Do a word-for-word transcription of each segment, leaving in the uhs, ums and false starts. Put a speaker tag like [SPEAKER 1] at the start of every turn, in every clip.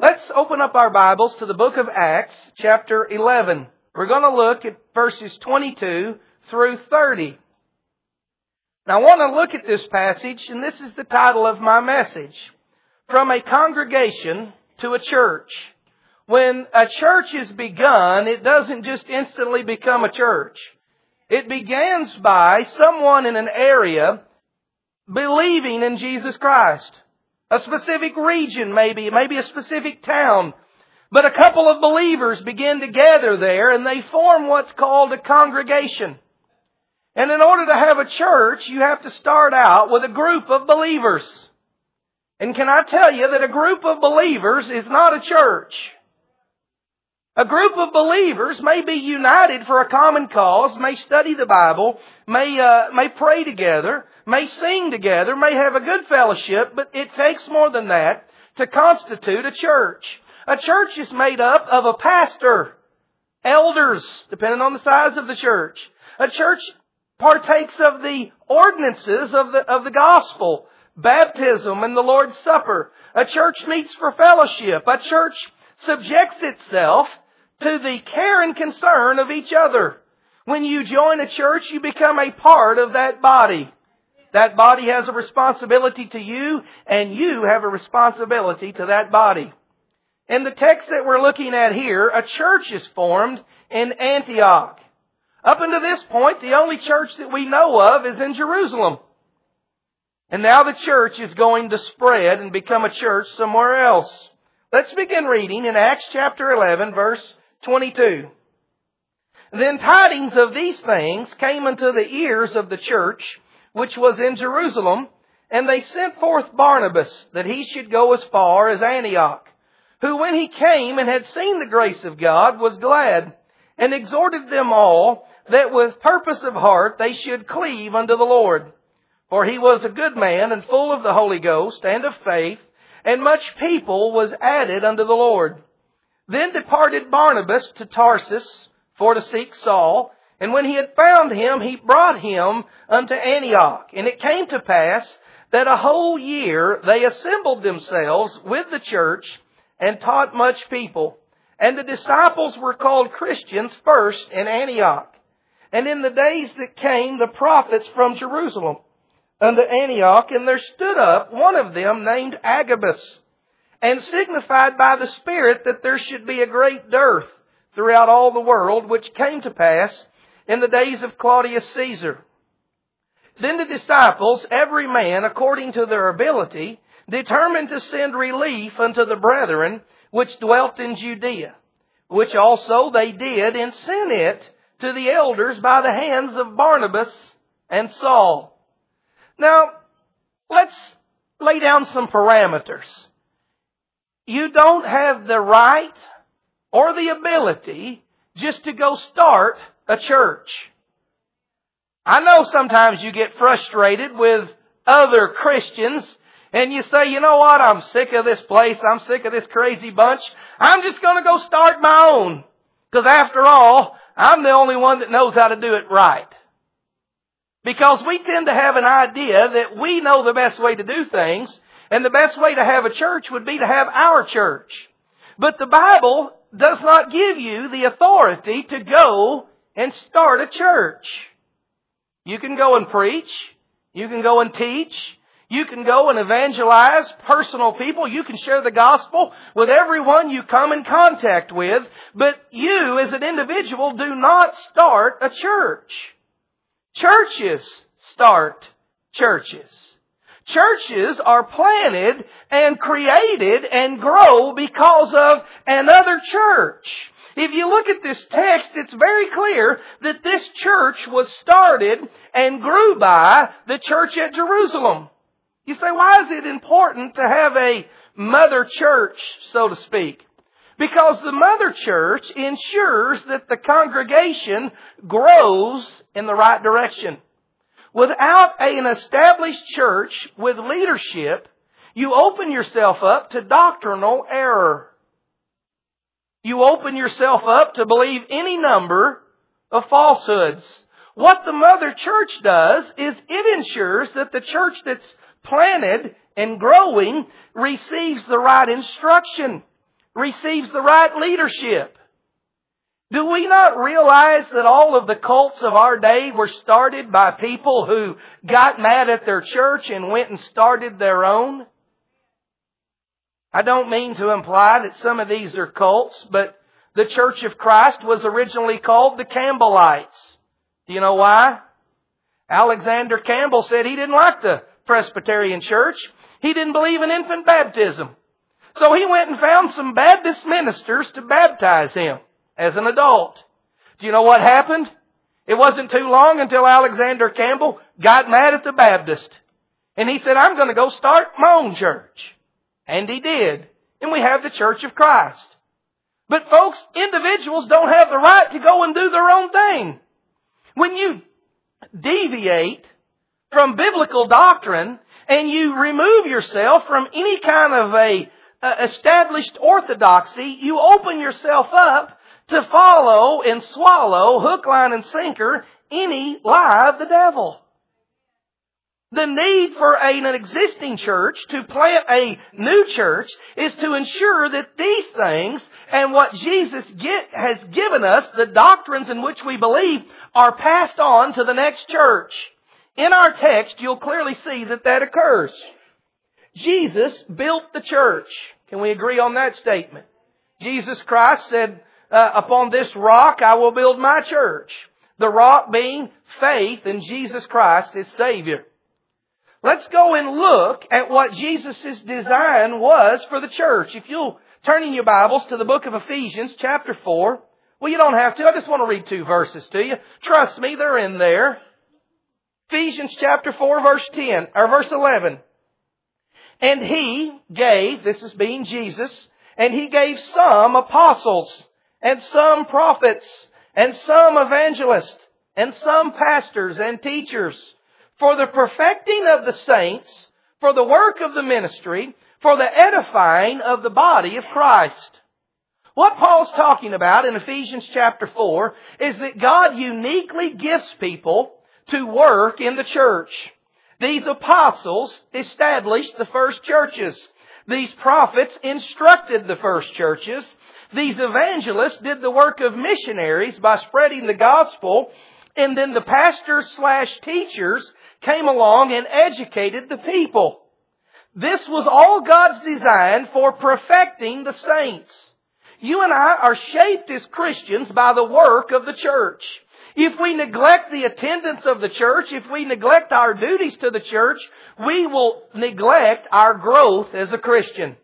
[SPEAKER 1] Let's open up our Bibles to the book of Acts, chapter eleven. We're going to look at verses twenty-two through thirty. Now, I want to look at this passage, and this is the title of my message, From a Congregation to a Church. When a church is begun, it doesn't just instantly become a church. It begins by someone in an area believing in Jesus Christ. A specific region maybe, maybe a specific town. But a couple of believers begin to gather there and they form what's called a congregation. And in order to have a church, you have to start out with a group of believers. And can I tell you that a group of believers is not a church? A group of believers may be united for a common cause, may study the Bible, may uh, may pray together, may sing together, may have a good fellowship, but it takes more than that to constitute a church. A church is made up of a pastor, elders, depending on the size of the church. A church partakes of the ordinances of the of the gospel, baptism and the Lord's Supper. A church meets for fellowship. A church subjects itself to the care and concern of each other. When you join a church, you become a part of that body. That body has a responsibility to you, and you have a responsibility to that body. In the text that we're looking at here, a church is formed in Antioch. Up until this point, the only church that we know of is in Jerusalem. And now the church is going to spread and become a church somewhere else. Let's begin reading in Acts chapter eleven, verse twenty-two. Then tidings of these things came unto the ears of the church, which was in Jerusalem, and they sent forth Barnabas, that he should go as far as Antioch, who when he came and had seen the grace of God, was glad, and exhorted them all, that with purpose of heart they should cleave unto the Lord. For he was a good man, and full of the Holy Ghost, and of faith, and much people was added unto the Lord. Then departed Barnabas to Tarsus for to seek Saul, and when he had found him, he brought him unto Antioch. And it came to pass that a whole year they assembled themselves with the church, and taught much people. And the disciples were called Christians first in Antioch. And in the days that came, the prophets from Jerusalem unto Antioch, and there stood up one of them named Agabus, and signified by the Spirit that there should be a great dearth throughout all the world, which came to pass in the days of Claudius Caesar. Then the disciples, every man according to their ability, determined to send relief unto the brethren which dwelt in Judea, which also they did, and sent it to the elders by the hands of Barnabas and Saul. Now, let's lay down some parameters. You don't have the right or the ability just to go start a church. I know sometimes you get frustrated with other Christians and you say, you know what, I'm sick of this place, I'm sick of this crazy bunch. I'm just going to go start my own. Because after all, I'm the only one that knows how to do it right. Because we tend to have an idea that we know the best way to do things, and the best way to have a church would be to have our church. But the Bible does not give you the authority to go and start a church. You can go and preach. You can go and teach. You can go and evangelize personal people. You can share the gospel with everyone you come in contact with. But you as an individual do not start a church. Churches start churches. Churches are planted and created and grow because of another church. If you look at this text, it's very clear that this church was started and grew by the church at Jerusalem. You say, why is it important to have a mother church, so to speak? Because the mother church ensures that the congregation grows in the right direction. Without an established church with leadership, you open yourself up to doctrinal error. You open yourself up to believe any number of falsehoods. What the mother church does is it ensures that the church that's planted and growing receives the right instruction. receives the right leadership. Do we not realize that all of the cults of our day were started by people who got mad at their church and went and started their own? I don't mean to imply that some of these are cults, but the Church of Christ was originally called the Campbellites. Do you know why? Alexander Campbell said he didn't like the Presbyterian Church. He didn't believe in infant baptism. So he went and found some Baptist ministers to baptize him as an adult. Do you know what happened? It wasn't too long until Alexander Campbell got mad at the Baptist. And he said, I'm going to go start my own church. And he did. And we have the Church of Christ. But folks, individuals don't have the right to go and do their own thing. When you deviate from biblical doctrine and you remove yourself from any kind of a uh, established orthodoxy, you open yourself up to follow and swallow, hook, line, and sinker, any lie of the devil. The need for an existing church to plant a new church is to ensure that these things and what Jesus get, has given us, the doctrines in which we believe, are passed on to the next church. In our text, you'll clearly see that that occurs. Jesus built the church. Can we agree on that statement? Jesus Christ said, uh, upon this rock I will build my church. The rock being faith in Jesus Christ, His Savior. Let's go and look at what Jesus' design was for the church. If you'll turn in your Bibles to the book of Ephesians, chapter four. Well, you don't have to. I just want to read two verses to you. Trust me, they're in there. Ephesians chapter four, verse ten, or verse eleven. And He gave, this is being Jesus, and He gave some apostles, and some prophets, and some evangelists, and some pastors and teachers, for the perfecting of the saints, for the work of the ministry, for the edifying of the body of Christ. What Paul's talking about in Ephesians chapter four is that God uniquely gifts people to work in the church. These apostles established the first churches. These prophets instructed the first churches. These evangelists did the work of missionaries by spreading the gospel. And then the pastors slash teachers came along and educated the people. This was all God's design for perfecting the saints. You and I are shaped as Christians by the work of the church. If we neglect the attendance of the church, if we neglect our duties to the church, we will neglect our growth as a Christian.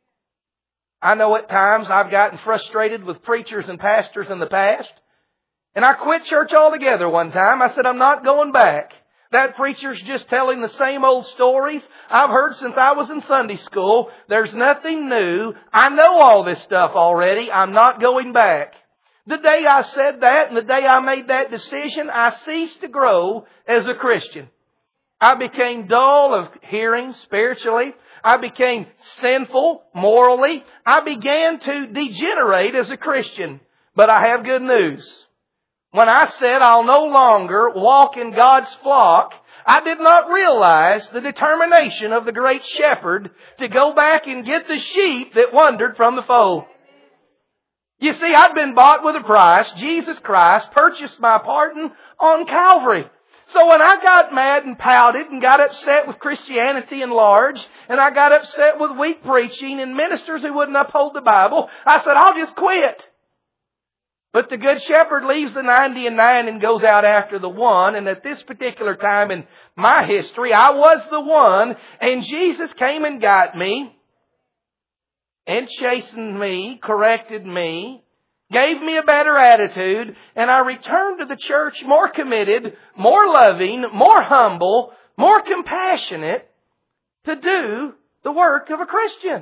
[SPEAKER 1] I know at times I've gotten frustrated with preachers and pastors in the past. And I quit church altogether one time. I said, I'm not going back. That preacher's just telling the same old stories I've heard since I was in Sunday school. There's nothing new. I know all this stuff already. I'm not going back. The day I said that and the day I made that decision, I ceased to grow as a Christian. I became dull of hearing spiritually. I became sinful morally. I began to degenerate as a Christian. But I have good news. When I said I'll no longer walk in God's flock, I did not realize the determination of the great shepherd to go back and get the sheep that wandered from the fold. You see, I'd been bought with a price. Jesus Christ purchased my pardon on Calvary. So when I got mad and pouted and got upset with Christianity in large, and I got upset with weak preaching and ministers who wouldn't uphold the Bible, I said, I'll just quit. But the Good Shepherd leaves the ninety and nine and goes out after the one. And at this particular time in my history, I was the one. And Jesus came and got me. And chastened me, corrected me. Gave me a better attitude. And I returned to the church more committed, more loving, more humble, more compassionate to do the work of a Christian.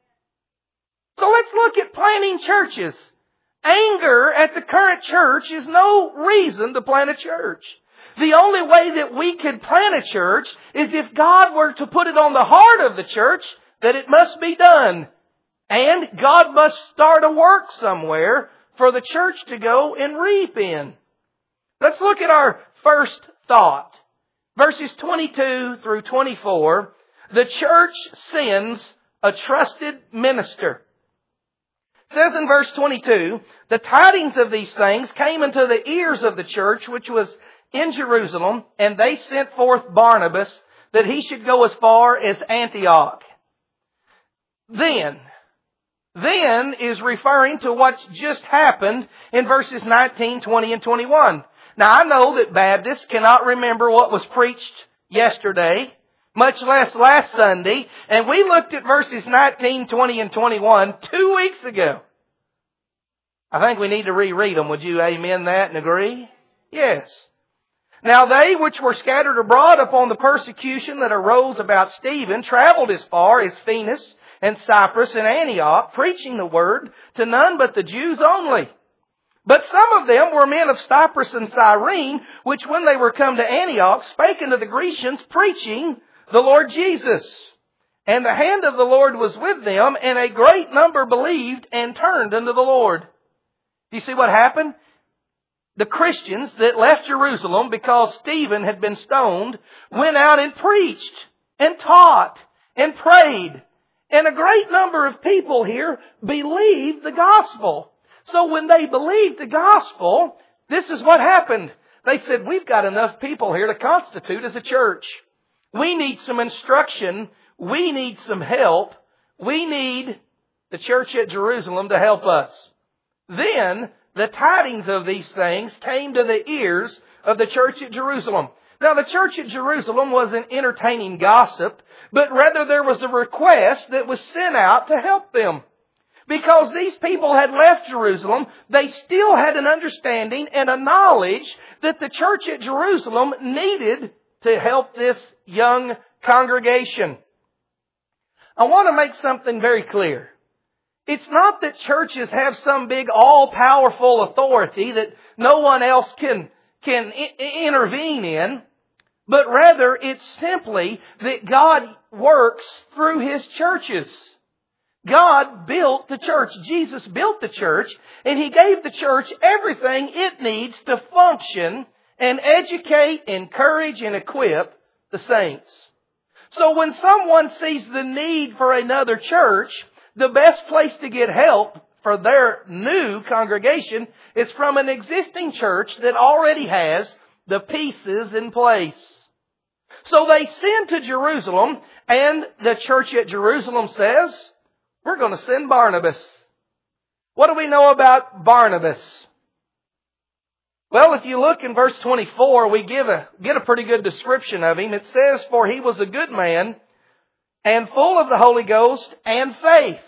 [SPEAKER 1] So let's look at planting churches. Anger at the current church is no reason to plant a church. The only way that we could plant a church is if God were to put it on the heart of the church that it must be done. And God must start a work somewhere for the church to go and reap in. Let's look at our first thought. Verses twenty-two through twenty-four. The church sends a trusted minister. It says in verse twenty-two, the tidings of these things came into the ears of the church which was in Jerusalem, and they sent forth Barnabas that he should go as far as Antioch. Then, then is referring to what's just happened in verses nineteen, twenty, and twenty-one. Now I know that Baptists cannot remember what was preached yesterday, much less last Sunday, and we looked at verses nineteen, twenty, and twenty-one two weeks ago. I think we need to reread them. Would you amen that and agree? Yes. Now they which were scattered abroad upon the persecution that arose about Stephen traveled as far as Phoenix and Cyprus and Antioch, preaching the word to none but the Jews only. But some of them were men of Cyprus and Cyrene, which when they were come to Antioch spake unto the Grecians, preaching the Lord Jesus. And the hand of the Lord was with them, and a great number believed and turned unto the Lord. Do you see what happened? The Christians that left Jerusalem because Stephen had been stoned went out and preached and taught and prayed. And a great number of people here believed the gospel. So when they believed the gospel, this is what happened. They said, we've got enough people here to constitute as a church. We need some instruction. We need some help. We need the church at Jerusalem to help us. Then the tidings of these things came to the ears of the church at Jerusalem. Now the church at Jerusalem wasn't entertaining gossip, but rather there was a request that was sent out to help them. Because these people had left Jerusalem, they still had an understanding and a knowledge that the church at Jerusalem needed to help this young congregation. I want to make something very clear. It's not that churches have some big all-powerful authority that no one else can, can I- intervene in, but rather it's simply that God works through His churches. God built the church. Jesus built the church, and He gave the church everything it needs to function and educate, encourage, and equip the saints. So when someone sees the need for another church, the best place to get help for their new congregation is from an existing church that already has the pieces in place. So they send to Jerusalem, and the church at Jerusalem says, we're going to send Barnabas. What do we know about Barnabas? Well, if you look in verse twenty-four, we give a, get a pretty good description of him. It says, for he was a good man and full of the Holy Ghost and faith.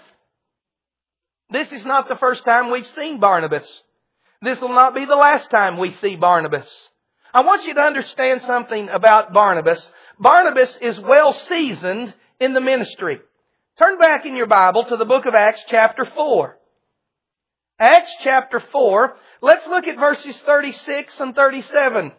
[SPEAKER 1] This is not the first time we've seen Barnabas. This will not be the last time we see Barnabas. I want you to understand something about Barnabas. Barnabas is well seasoned in the ministry. Turn back in your Bible to the book of Acts chapter four. Acts chapter four. Let's look at verses thirty-six and thirty-seven.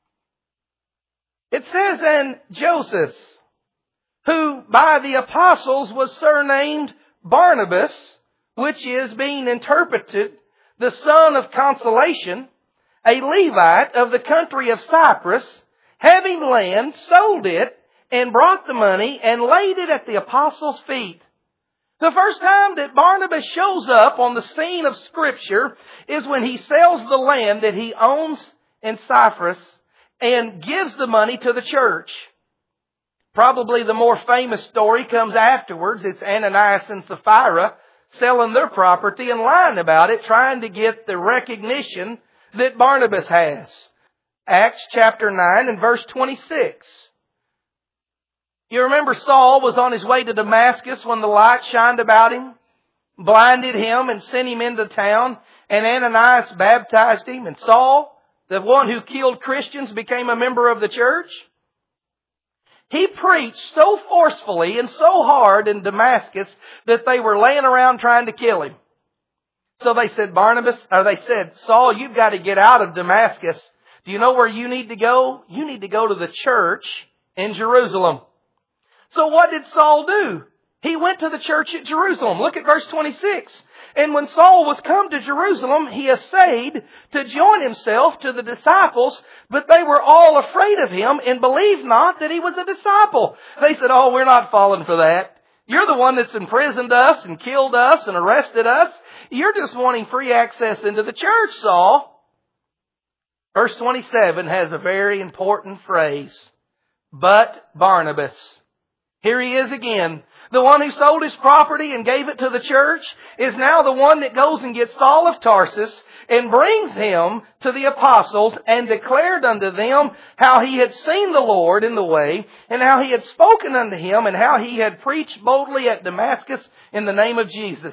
[SPEAKER 1] It says, and Joseph, who by the apostles was surnamed Barnabas, which is being interpreted, the son of consolation, a Levite of the country of Cyprus, having land, sold it, and brought the money and laid it at the apostles' feet. The first time that Barnabas shows up on the scene of Scripture is when he sells the land that he owns in Cyprus and gives the money to the church. Probably the more famous story comes afterwards. It's Ananias and Sapphira selling their property and lying about it, trying to get the recognition that Barnabas has. Acts chapter nine and verse twenty-six. You remember Saul was on his way to Damascus when the light shined about him, blinded him and sent him into town, and Ananias baptized him, and Saul, the one who killed Christians, became a member of the church. He preached so forcefully and so hard in Damascus that they were laying around trying to kill him. So they said, Barnabas, or they said, Saul, you've got to get out of Damascus. Do you know where you need to go? You need to go to the church in Jerusalem. So what did Saul do? He went to the church at Jerusalem. Look at verse twenty-six. And when Saul was come to Jerusalem, he essayed to join himself to the disciples, but they were all afraid of him and believed not that he was a disciple. They said, oh, we're not falling for that. You're the one that's imprisoned us and killed us and arrested us. You're just wanting free access into the church, Saul. Verse twenty-seven has a very important phrase. But Barnabas. Here he is again. The one who sold his property and gave it to the church is now the one that goes and gets Saul of Tarsus and brings him to the apostles and declared unto them how he had seen the Lord in the way and how he had spoken unto him and how he had preached boldly at Damascus in the name of Jesus.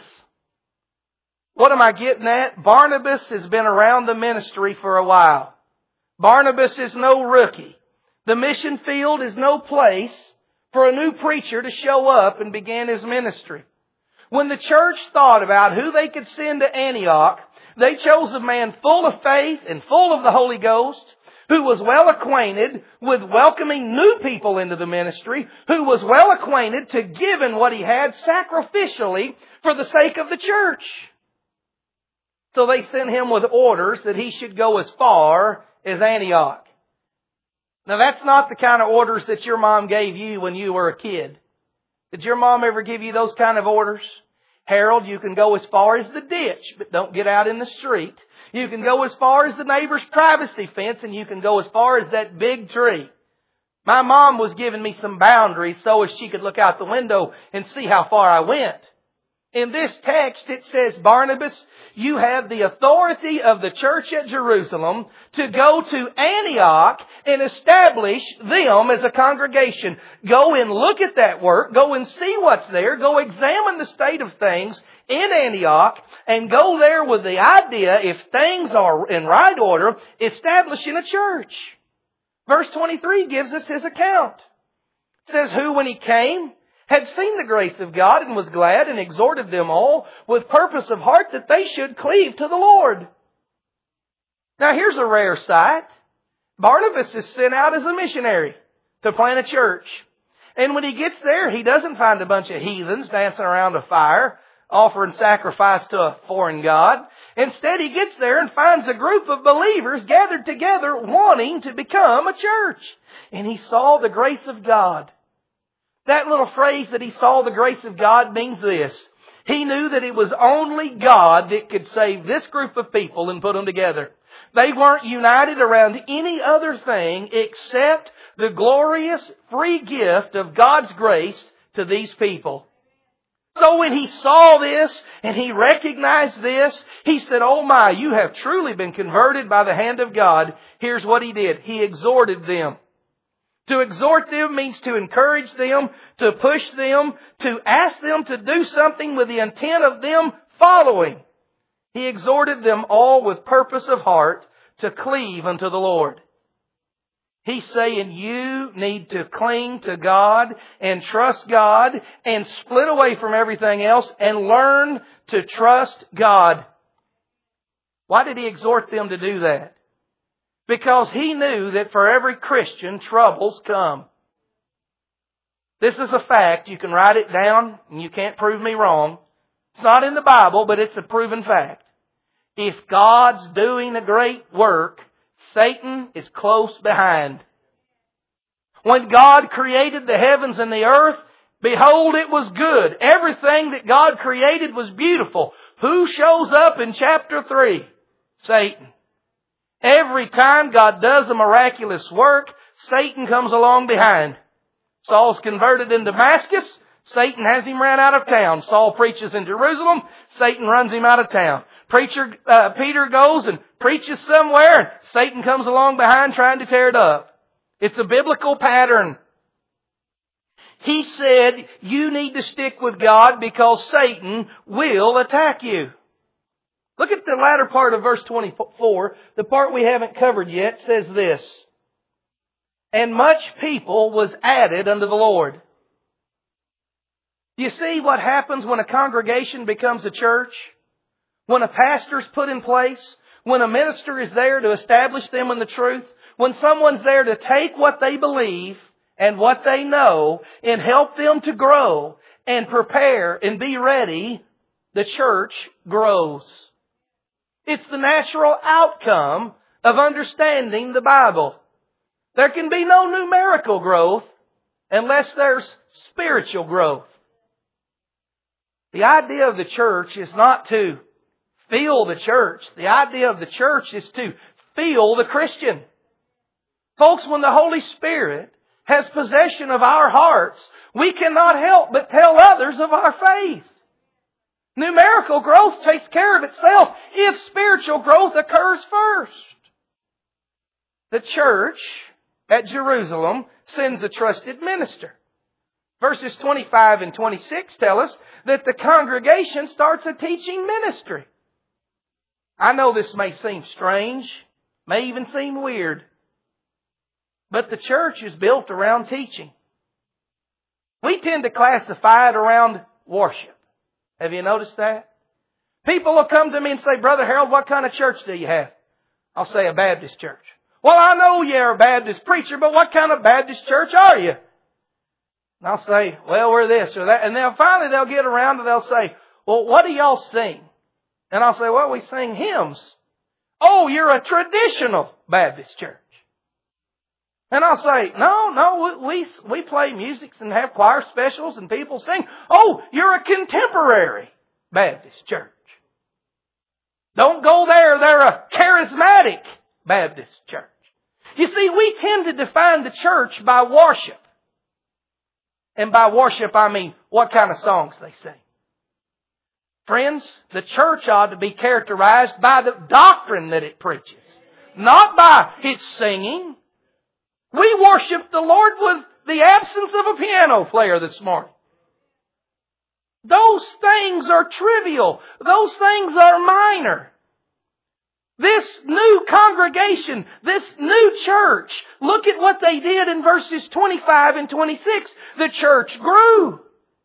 [SPEAKER 1] What am I getting at? Barnabas has been around the ministry for a while. Barnabas is no rookie. The mission field is no place for a new preacher to show up and begin his ministry. When the church thought about who they could send to Antioch, they chose a man full of faith and full of the Holy Ghost, who was well acquainted with welcoming new people into the ministry, who was well acquainted to giving what he had sacrificially for the sake of the church. So they sent him with orders that he should go as far as Antioch. Now that's not the kind of orders that your mom gave you when you were a kid. Did your mom ever give you those kind of orders? Harold, you can go as far as the ditch, but don't get out in the street. You can go as far as the neighbor's privacy fence, and you can go as far as that big tree. My mom was giving me some boundaries so as she could look out the window and see how far I went. In this text, it says, Barnabas, you have the authority of the church at Jerusalem to go to Antioch and establish them as a congregation. Go and look at that work. Go and see what's there. Go examine the state of things in Antioch and go there with the idea, if things are in right order, establishing a church. Verse twenty-three gives us his account. It says, who when he came had seen the grace of God and was glad and exhorted them all with purpose of heart that they should cleave to the Lord. Now here's a rare sight. Barnabas is sent out as a missionary to plant a church. And when he gets there, he doesn't find a bunch of heathens dancing around a fire, offering sacrifice to a foreign god. Instead, he gets there and finds a group of believers gathered together wanting to become a church. And he saw the grace of God. That little phrase that he saw the grace of God means this. He knew that it was only God that could save this group of people and put them together. They weren't united around any other thing except the glorious free gift of God's grace to these people. So when he saw this and he recognized this, he said, oh my, you have truly been converted by the hand of God. Here's what he did. He exhorted them. To exhort them means to encourage them, to push them, to ask them to do something with the intent of them following. He exhorted them all with purpose of heart to cleave unto the Lord. He's saying you need to cling to God and trust God and split away from everything else and learn to trust God. Why did he exhort them to do that? Because he knew that for every Christian, troubles come. This is a fact. You can write it down and you can't prove me wrong. It's not in the Bible, but it's a proven fact. If God's doing a great work, Satan is close behind. When God created the heavens and the earth, behold, it was good. Everything that God created was beautiful. Who shows up in chapter three? Satan. Every time God does a miraculous work, Satan comes along behind. Saul's converted in Damascus. Satan has him ran out of town. Saul preaches in Jerusalem. Satan runs him out of town. Preacher uh, Peter goes and preaches somewhere. Satan comes along behind trying to tear it up. It's a biblical pattern. He said, you need to stick with God because Satan will attack you. Look at the latter part of verse twenty-four. The part we haven't covered yet says this. And much people was added unto the Lord. Do you see what happens when a congregation becomes a church? When a pastor's put in place? When a minister is there to establish them in the truth? When someone's there to take what they believe and what they know and help them to grow and prepare and be ready, the church grows. It's the natural outcome of understanding the Bible. There can be no numerical growth unless there's spiritual growth. The idea of the church is not to fill the church. The idea of the church is to fill the Christian. Folks, when the Holy Spirit has possession of our hearts, we cannot help but tell others of our faith. Numerical growth takes care of itself if spiritual growth occurs first. The church at Jerusalem sends a trusted minister. Verses twenty-five and twenty-six tell us that the congregation starts a teaching ministry. I know this may seem strange, may even seem weird, but the church is built around teaching. We tend to classify it around worship. Have you noticed that? People will come to me and say, Brother Harold, what kind of church do you have? I'll say a Baptist church. Well, I know you're a Baptist preacher, but what kind of Baptist church are you? And I'll say, well, we're this or that. And then finally they'll get around and they'll say, well, what do y'all sing? And I'll say, well, we sing hymns. Oh, you're a traditional Baptist church. And I'll say, no, no, we, we, we play music and have choir specials and people sing. Oh, you're a contemporary Baptist church. Don't go there. They're a charismatic Baptist church. You see, we tend to define the church by worship. And by worship, I mean what kind of songs they sing. Friends, the church ought to be characterized by the doctrine that it preaches, not by its singing. We worship the Lord with the absence of a piano player this morning. Those things are trivial. Those things are minor. This new congregation, this new church, look at what they did in verses twenty-five and twenty-six. The church grew.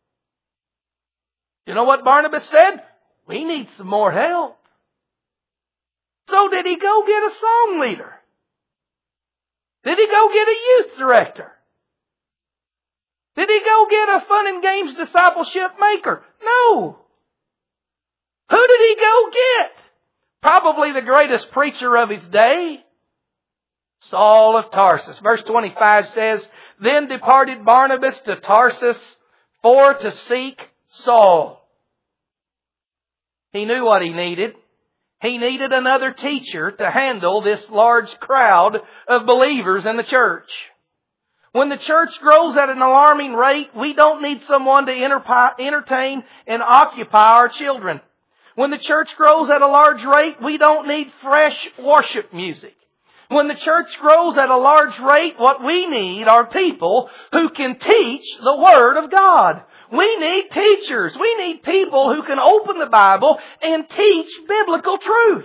[SPEAKER 1] You know what Barnabas said? We need some more help. So did he go get a song leader? Did he go get a youth director? Did he go get a fun and games discipleship maker? No. Who did he go get? Probably the greatest preacher of his day, Saul of Tarsus. Verse twenty-five says, Then departed Barnabas to Tarsus for to seek Saul. He knew what he needed. He needed another teacher to handle this large crowd of believers in the church. When the church grows at an alarming rate, we don't need someone to entertain and occupy our children. When the church grows at a large rate, we don't need fresh worship music. When the church grows at a large rate, what we need are people who can teach the Word of God. We need teachers. We need people who can open the Bible and teach biblical truth.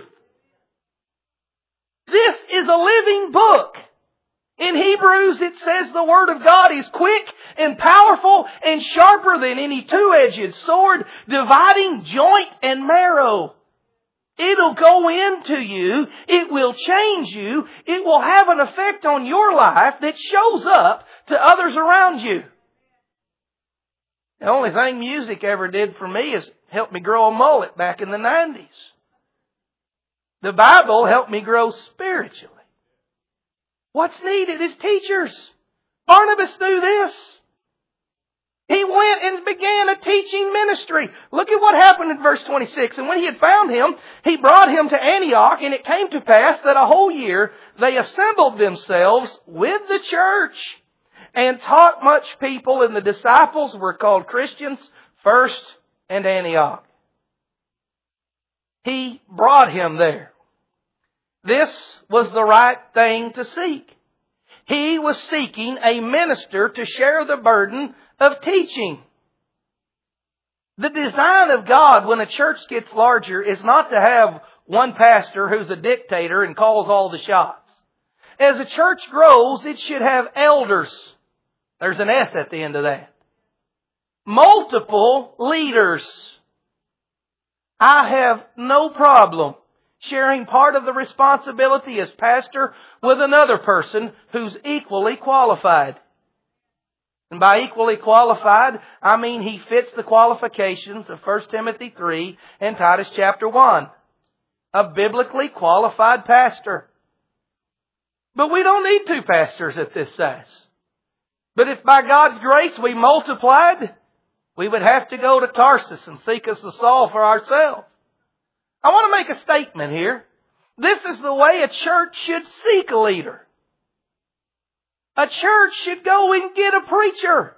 [SPEAKER 1] This is a living book. In Hebrews it says the Word of God is quick and powerful and sharper than any two-edged sword, dividing joint and marrow. It'll go into you. It will change you. It will have an effect on your life that shows up to others around you. The only thing music ever did for me is help me grow a mullet back in the nineties. The Bible helped me grow spiritually. What's needed is teachers. Barnabas knew this. He went and began a teaching ministry. Look at what happened in verse twenty-six. And when he had found him, he brought him to Antioch, and it came to pass that a whole year they assembled themselves with the church and taught much people, and the disciples were called Christians first in Antioch. He brought him there. This was the right thing to seek. He was seeking a minister to share the burden of teaching. The design of God when a church gets larger is not to have one pastor who's a dictator and calls all the shots. As a church grows, it should have elders. There's an S at the end of that. Multiple leaders. I have no problem sharing part of the responsibility as pastor with another person who's equally qualified. And by equally qualified, I mean he fits the qualifications of First Timothy three and Titus chapter one. A biblically qualified pastor. But we don't need two pastors at this size. But if by God's grace we multiplied, we would have to go to Tarsus and seek us a Saul for ourselves. I want to make a statement here. This is the way a church should seek a leader. A church should go and get a preacher.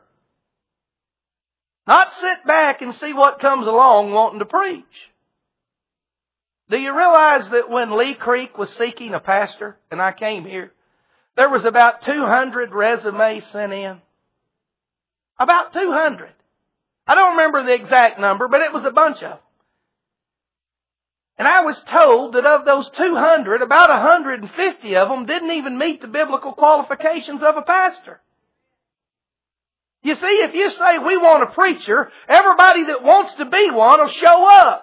[SPEAKER 1] Not sit back and see what comes along wanting to preach. Do you realize that when Lee Creek was seeking a pastor, and I came here, there was about two hundred resumes sent in? About two hundred. I don't remember the exact number, but it was a bunch of them. And I was told that of those two hundred, about one hundred fifty of them didn't even meet the biblical qualifications of a pastor. You see, if you say we want a preacher, everybody that wants to be one will show up.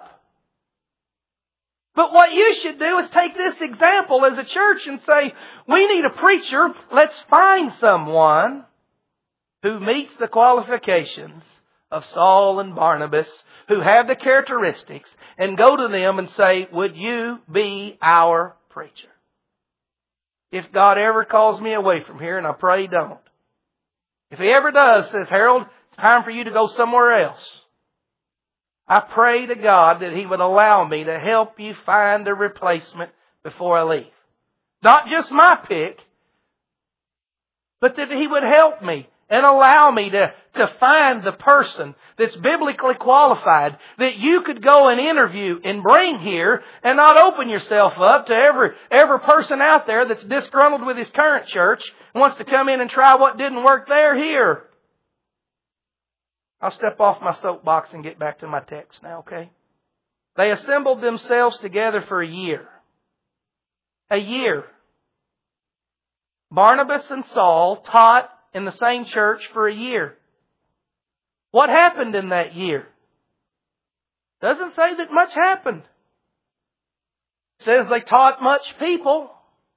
[SPEAKER 1] But what you should do is take this example as a church and say, we need a preacher. Let's find someone who meets the qualifications of Saul and Barnabas, who have the characteristics, and go to them and say, would you be our preacher? If God ever calls me away from here, and I pray He don't. If He ever does, says, Harold, it's time for you to go somewhere else. I pray to God that He would allow me to help you find a replacement before I leave. Not just my pick, but that He would help me and allow me to, to find the person that's biblically qualified that you could go and interview and bring here and not open yourself up to every, every person out there that's disgruntled with his current church and wants to come in and try what didn't work there here. I'll step off my soapbox and get back to my text now, okay? They assembled themselves together for a year. A year. Barnabas and Saul taught in the same church for a year. What happened in that year? Doesn't say that much happened. It says they taught much people.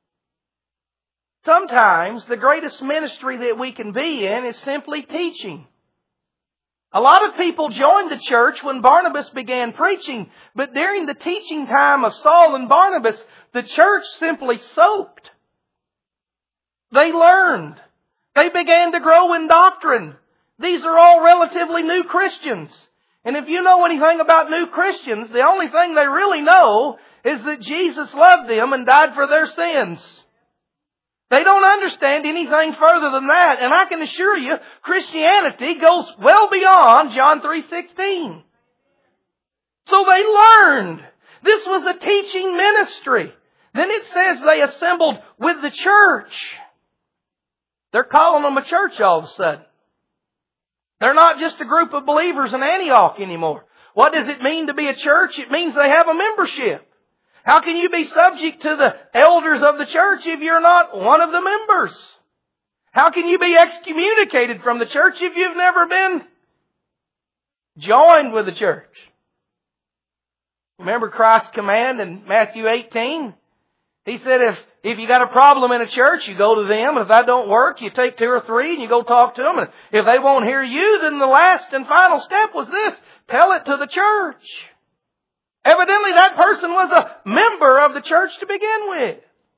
[SPEAKER 1] Sometimes the greatest ministry that we can be in is simply teaching. A lot of people joined the church when Barnabas began preaching, but during the teaching time of Saul and Barnabas, the church simply soaked. They learned. They began to grow in doctrine. These are all relatively new Christians. And if you know anything about new Christians, the only thing they really know is that Jesus loved them and died for their sins. They don't understand anything further than that. And I can assure you, Christianity goes well beyond John three sixteen. So they learned. This was a teaching ministry. Then it says they assembled with the church. They're calling them a church all of a sudden. They're not just a group of believers in Antioch anymore. What does it mean to be a church? It means they have a membership. How can you be subject to the elders of the church if you're not one of the members? How can you be excommunicated from the church if you've never been joined with the church? Remember Christ's command in Matthew eighteen? He said if, if you got a problem in a church, you go to them. And if that don't work, you take two or three and you go talk to them. And if they won't hear you, then the last and final step was this. Tell it to the church. Evidently that person was a member of the church to begin with.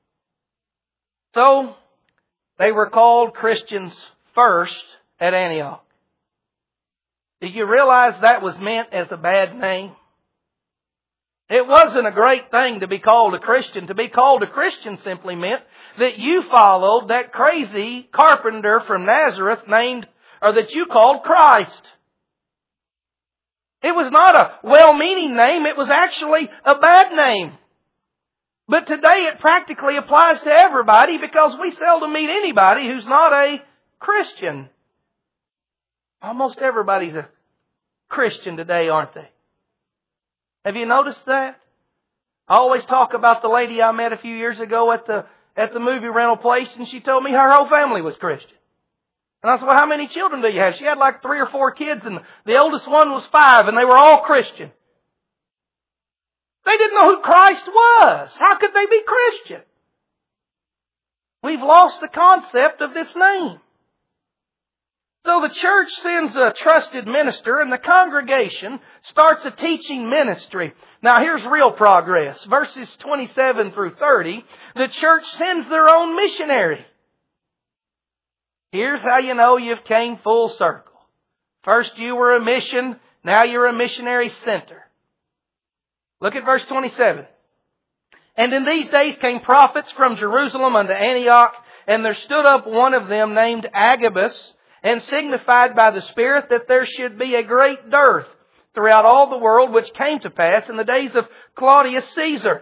[SPEAKER 1] So, they were called Christians first at Antioch. Did you realize that was meant as a bad name? It wasn't a great thing to be called a Christian. To be called a Christian simply meant that you followed that crazy carpenter from Nazareth named, or that you called Christ. It was not a well-meaning name. It was actually a bad name. But today it practically applies to everybody because we seldom meet anybody who's not a Christian. Almost everybody's a Christian today, aren't they? Have you noticed that? I always talk about the lady I met a few years ago at the at the movie rental place, and she told me her whole family was Christian. And I said, well, how many children do you have? She had like three or four kids, and the oldest one was five, and they were all Christian. They didn't know who Christ was. How could they be Christian? We've lost the concept of this name. So the church sends a trusted minister, and the congregation starts a teaching ministry. Now here's real progress. Verses twenty-seven through thirty, the church sends their own missionary. Here's how you know you've came full circle. First you were a mission, now you're a missionary center. Look at verse twenty-seven. And in these days came prophets from Jerusalem unto Antioch, and there stood up one of them named Agabus, and signified by the Spirit that there should be a great dearth throughout all the world, which came to pass in the days of Claudius Caesar.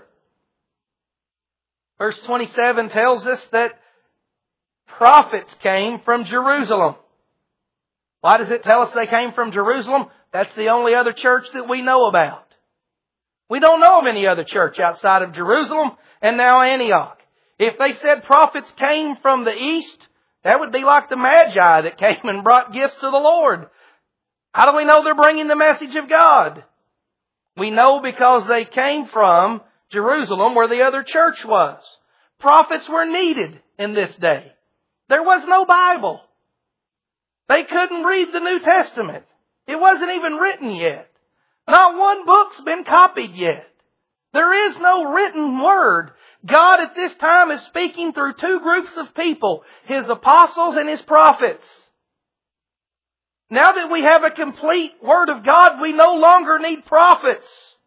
[SPEAKER 1] Verse twenty-seven tells us that prophets came from Jerusalem. Why does it tell us they came from Jerusalem? That's the only other church that we know about. We don't know of any other church outside of Jerusalem and now Antioch. If they said prophets came from the east, that would be like the Magi that came and brought gifts to the Lord. How do we know they're bringing the message of God? We know because they came from Jerusalem, where the other church was. Prophets were needed in this day. There was no Bible. They couldn't read the New Testament. It wasn't even written yet. Not one book's been copied yet. There is no written word. God at this time is speaking through two groups of people, His apostles and His prophets. Now that we have a complete Word of God, we no longer need prophets.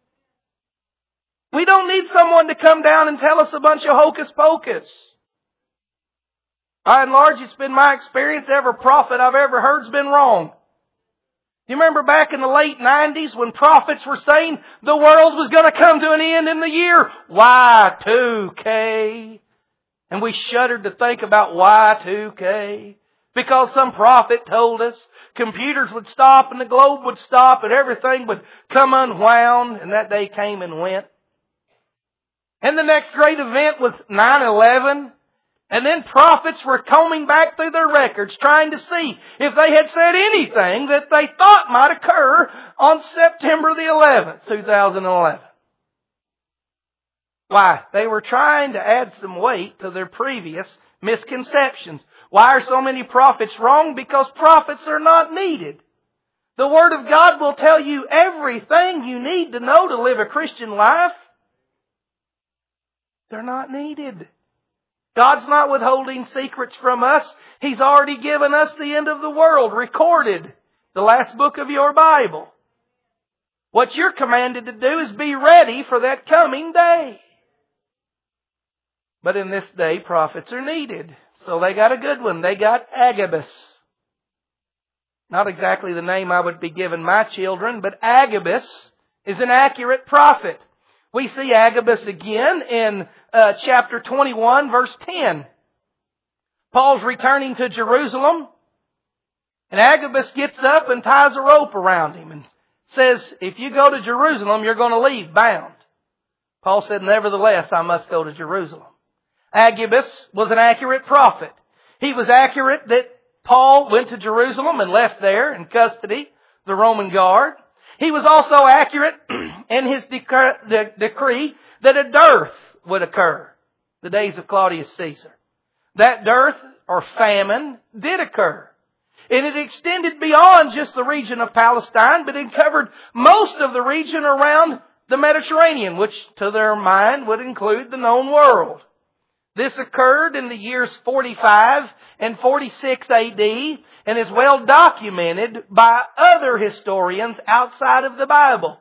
[SPEAKER 1] We don't need someone to come down and tell us a bunch of hocus pocus. By and large, it's been my experience, every prophet I've ever heard has been wrong. You remember back in the late nineties when prophets were saying the world was going to come to an end in the year Y two K. And we shuddered to think about Y two K. Because some prophet told us computers would stop and the globe would stop and everything would come unwound. And that day came and went. And the next great event was nine eleven. And then prophets were combing back through their records trying to see if they had said anything that they thought might occur on September the eleventh, two thousand eleven. Why? They were trying to add some weight to their previous misconceptions. Why are so many prophets wrong? Because prophets are not needed. The Word of God will tell you everything you need to know to live a Christian life. They're not needed. God's not withholding secrets from us. He's already given us the end of the world, recorded, the last book of your Bible. What you're commanded to do is be ready for that coming day. But in this day, prophets are needed. So they got a good one. They got Agabus. Not exactly the name I would be giving my children, but Agabus is an accurate prophet. We see Agabus again in uh, chapter twenty-one, verse ten. Paul's returning to Jerusalem, and Agabus gets up and ties a rope around him and says, if you go to Jerusalem, you're going to leave bound. Paul said, nevertheless, I must go to Jerusalem. Agabus was an accurate prophet. He was accurate that Paul went to Jerusalem and left there in custody the Roman guard. He was also accurate in his decree that a dearth would occur the days of Claudius Caesar. That dearth or famine did occur. And it extended beyond just the region of Palestine, but it covered most of the region around the Mediterranean, which to their mind would include the known world. This occurred in the years forty-five and forty-six A D and is well documented by other historians outside of the Bible.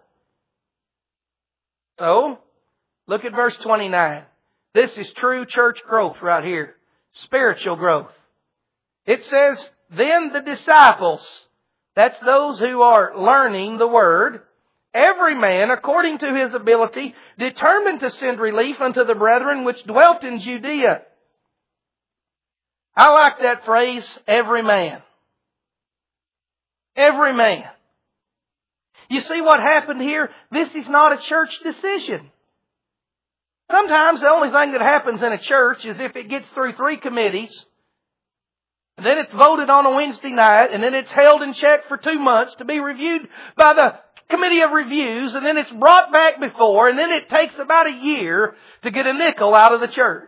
[SPEAKER 1] So, look at verse twenty-nine. This is true church growth right here. Spiritual growth. It says, then the disciples, that's those who are learning the Word, every man, according to his ability, determined to send relief unto the brethren which dwelt in Judea. I like that phrase, every man. Every man. You see what happened here? This is not a church decision. Sometimes the only thing that happens in a church is if it gets through three committees, and then it's voted on a Wednesday night, and then it's held in check for two months to be reviewed by the committee of reviews, and then it's brought back before, and then it takes about a year to get a nickel out of the church.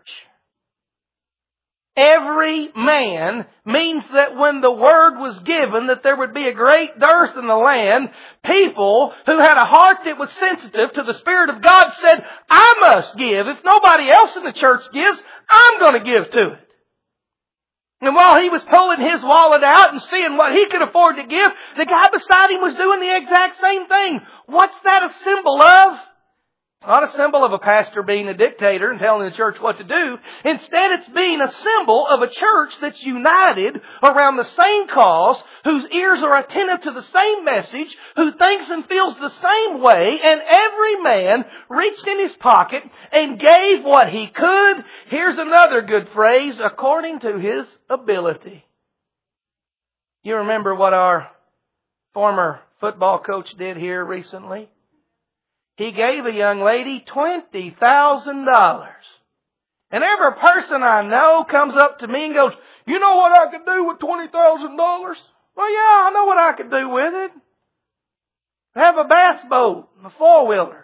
[SPEAKER 1] Every man means that when the word was given that there would be a great dearth in the land, people who had a heart that was sensitive to the Spirit of God said, I must give. If nobody else in the church gives, I'm going to give to it. And while he was pulling his wallet out and seeing what he could afford to give, the guy beside him was doing the exact same thing. What's that a symbol of? It's not a symbol of a pastor being a dictator and telling the church what to do. Instead, it's being a symbol of a church that's united around the same cause, whose ears are attentive to the same message, who thinks and feels the same way, and every man reached in his pocket and gave what he could. Here's another good phrase, according to his ability. You remember what our former football coach did here recently? He gave a young lady twenty thousand dollars. And every person I know comes up to me and goes, you know what I could do with twenty thousand dollars? Well, yeah, I know what I could do with it. Have a bass boat, a four-wheeler.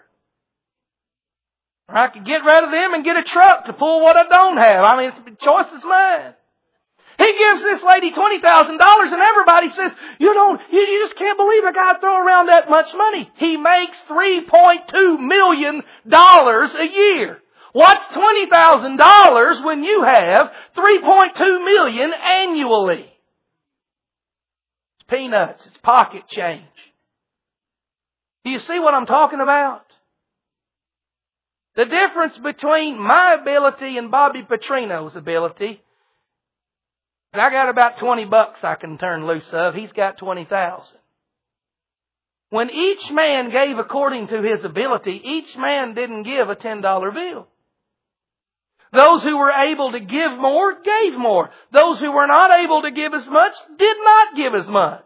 [SPEAKER 1] Or I could get rid of them and get a truck to pull what I don't have. I mean, the choice is mine. He gives this lady twenty thousand dollars and everybody says, you don't, you, you just can't believe a guy throw around that much money. He makes three point two million dollars a year. What's twenty thousand dollars when you have three point two million dollars annually? It's peanuts. It's pocket change. Do you see what I'm talking about? The difference between my ability and Bobby Petrino's ability, I got about twenty bucks I can turn loose of. He's got twenty thousand. When each man gave according to his ability, each man didn't give a ten dollar bill. Those who were able to give more, gave more. Those who were not able to give as much, did not give as much.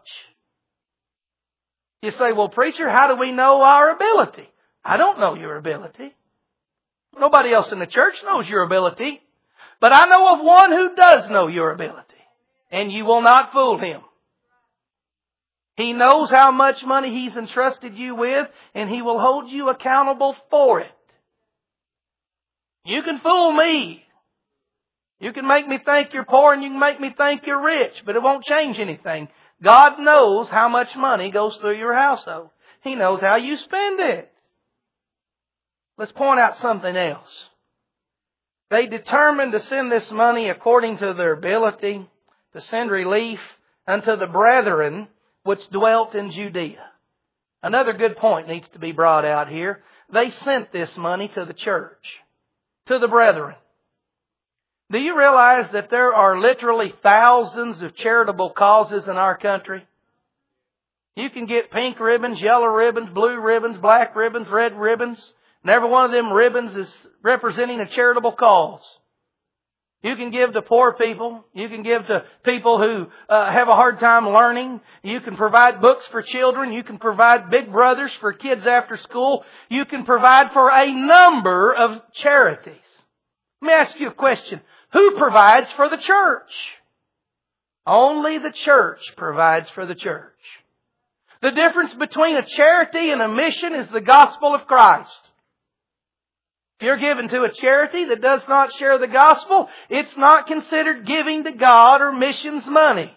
[SPEAKER 1] You say, well, preacher, how do we know our ability? I don't know your ability. Nobody else in the church knows your ability. But I know of one who does know your ability. And you will not fool him. He knows how much money He's entrusted you with, and He will hold you accountable for it. You can fool me. You can make me think you're poor and you can make me think you're rich, but it won't change anything. God knows how much money goes through your household. He knows how you spend it. Let's point out something else. They determined to send this money according to their ability, to send relief unto the brethren which dwelt in Judea. Another good point needs to be brought out here. They sent this money to the church, to the brethren. Do you realize that there are literally thousands of charitable causes in our country? You can get pink ribbons, yellow ribbons, blue ribbons, black ribbons, red ribbons, and every one of them ribbons is representing a charitable cause. You can give to poor people. You can give to people who uh, have a hard time learning. You can provide books for children. You can provide Big Brothers for kids after school. You can provide for a number of charities. Let me ask you a question. Who provides for the church? Only the church provides for the church. The difference between a charity and a mission is the gospel of Christ. If you're given to a charity that does not share the gospel, it's not considered giving to God or missions money.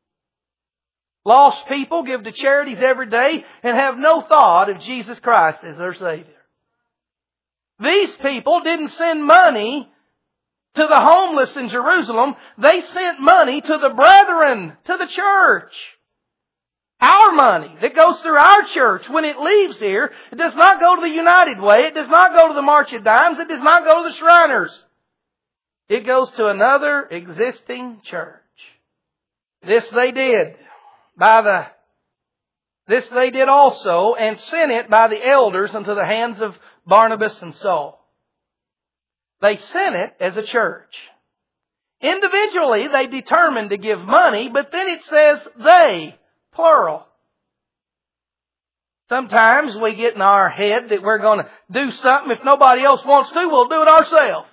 [SPEAKER 1] Lost people give to charities every day and have no thought of Jesus Christ as their Savior. These people didn't send money to the homeless in Jerusalem. They sent money to the brethren, to the church. Our money that goes through our church, when it leaves here, it does not go to the United Way. It does not go to the March of Dimes. It does not go to the Shriners. It goes to another existing church. This they did by the, this they did also and sent it by the elders into the hands of Barnabas and Saul. They sent it as a church. Individually, they determined to give money, but then it says they. Plural. Sometimes we get in our head that we're going to do something. If nobody else wants to, we'll do it ourselves.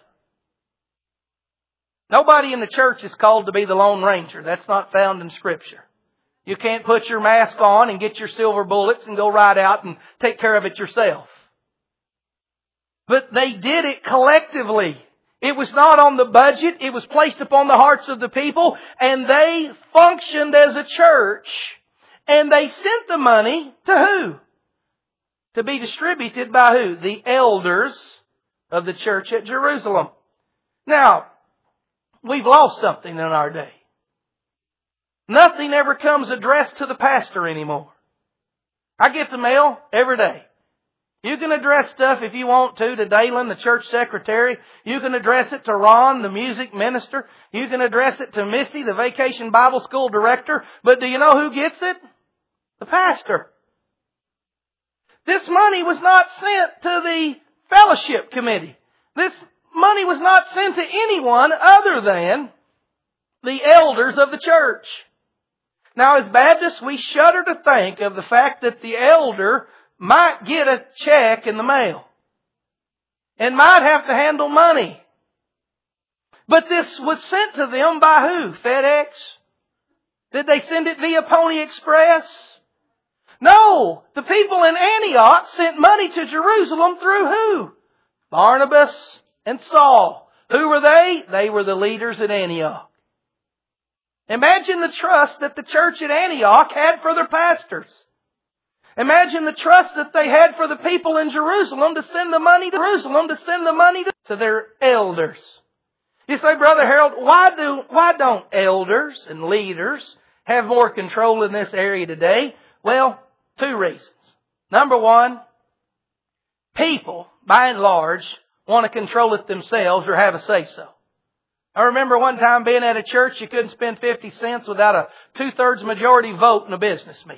[SPEAKER 1] Nobody in the church is called to be the Lone Ranger. That's not found in Scripture. You can't put your mask on and get your silver bullets and go right out and take care of it yourself. But they did it collectively. It was not on the budget. It was placed upon the hearts of the people. And they functioned as a church. And they sent the money to who? To be distributed by who? The elders of the church at Jerusalem. Now, we've lost something in our day. Nothing ever comes addressed to the pastor anymore. I get the mail every day. You can address stuff if you want to to Dalen, the church secretary. You can address it to Ron, the music minister. You can address it to Missy, the vacation Bible school director. But do you know who gets it? The pastor. This money was not sent to the fellowship committee. This money was not sent to anyone other than the elders of the church. Now, as Baptists, we shudder to think of the fact that the elder might get a check in the mail and might have to handle money. But this was sent to them by who? FedEx? Did they send it via Pony Express? No. The people in Antioch sent money to Jerusalem through who? Barnabas and Saul. Who were they? They were the leaders at Antioch. Imagine the trust that the church at Antioch had for their pastors. Imagine the trust that they had for the people in Jerusalem to send the money to Jerusalem, to send the money to, to their elders. You say, Brother Harold, why do, why don't elders and leaders have more control in this area today? Well, two reasons. Number one, people, by and large, want to control it themselves or have a say-so. I remember one time being at a church, you couldn't spend fifty cents without a two-thirds majority vote in a business meeting.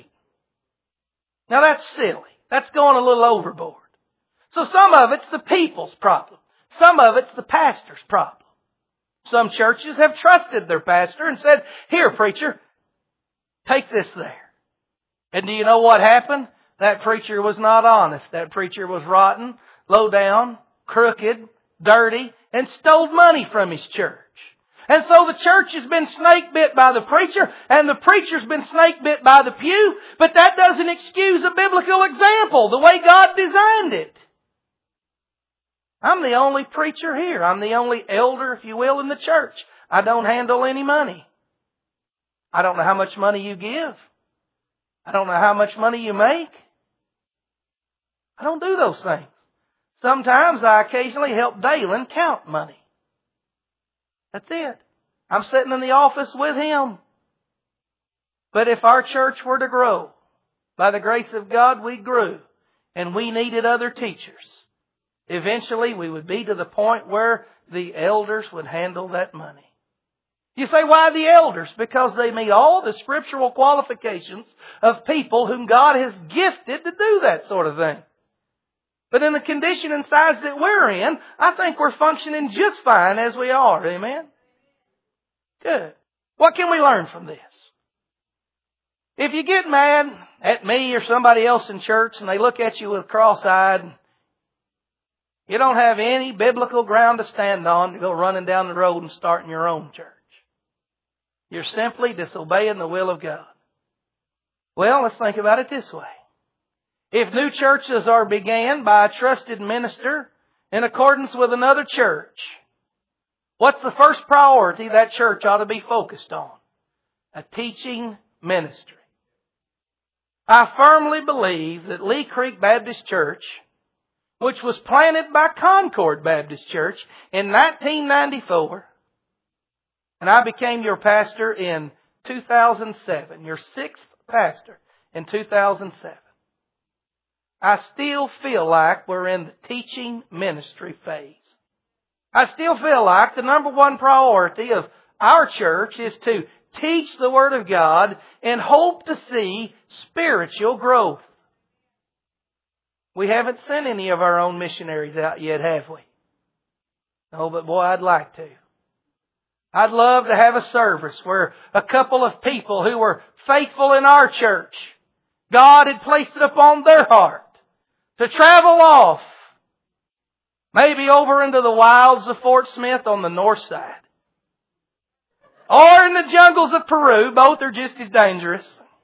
[SPEAKER 1] Now that's silly. That's going a little overboard. So some of it's the people's problem. Some of it's the pastor's problem. Some churches have trusted their pastor and said, here, preacher, take this there. And do you know what happened? That preacher was not honest. That preacher was rotten, low down, crooked, dirty, and stole money from his church. And so the church has been snake bit by the preacher, and the preacher's been snake bit by the pew, but that doesn't excuse a biblical example, the way God designed it. I'm the only preacher here. I'm the only elder, if you will, in the church. I don't handle any money. I don't know how much money you give. I don't know how much money you make. I don't do those things. Sometimes I occasionally help Dalen count money. That's it. I'm sitting in the office with him. But if our church were to grow, by the grace of God we grew, and we needed other teachers, eventually we would be to the point where the elders would handle that money. You say, why the elders? Because they meet all the scriptural qualifications of people whom God has gifted to do that sort of thing. But in the condition and size that we're in, I think we're functioning just fine as we are. Amen? Good. What can we learn from this? If you get mad at me or somebody else in church and they look at you with cross-eyed, you don't have any biblical ground to stand on to go running down the road and starting your own church. You're simply disobeying the will of God. Well, let's think about it this way. If new churches are began by a trusted minister in accordance with another church, what's the first priority that church ought to be focused on? A teaching ministry. I firmly believe that Lee Creek Baptist Church, which was planted by Concord Baptist Church in nineteen ninety-four, and I became your pastor in two thousand seven, your sixth pastor in two thousand seven. I still feel like we're in the teaching ministry phase. I still feel like the number one priority of our church is to teach the Word of God and hope to see spiritual growth. We haven't sent any of our own missionaries out yet, have we? No, but boy, I'd like to. I'd love to have a service where a couple of people who were faithful in our church, God had placed it upon their heart to travel off, maybe over into the wilds of Fort Smith on the north side, or in the jungles of Peru, both are just as dangerous,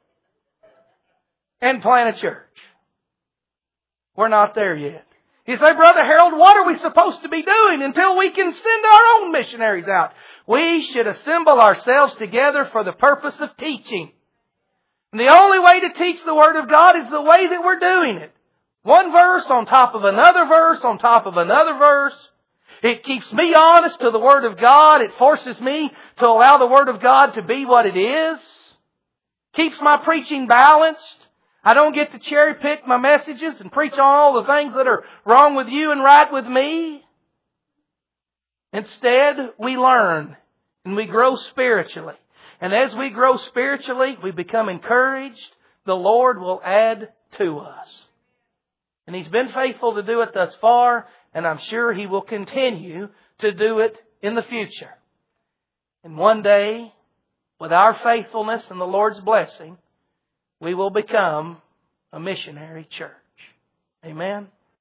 [SPEAKER 1] and plant a church. We're not there yet. You say, Brother Harold, what are we supposed to be doing until we can send our own missionaries out? We should assemble ourselves together for the purpose of teaching. And the only way to teach the Word of God is the way that we're doing it. One verse on top of another verse on top of another verse. It keeps me honest to the Word of God. It forces me to allow the Word of God to be what it is. Keeps my preaching balanced. I don't get to cherry pick my messages and preach on all the things that are wrong with you and right with me. Instead, we learn and we grow spiritually. And as we grow spiritually, we become encouraged. The Lord will add to us. And He's been faithful to do it thus far, and I'm sure He will continue to do it in the future. And one day, with our faithfulness and the Lord's blessing, we will become a missionary church. Amen.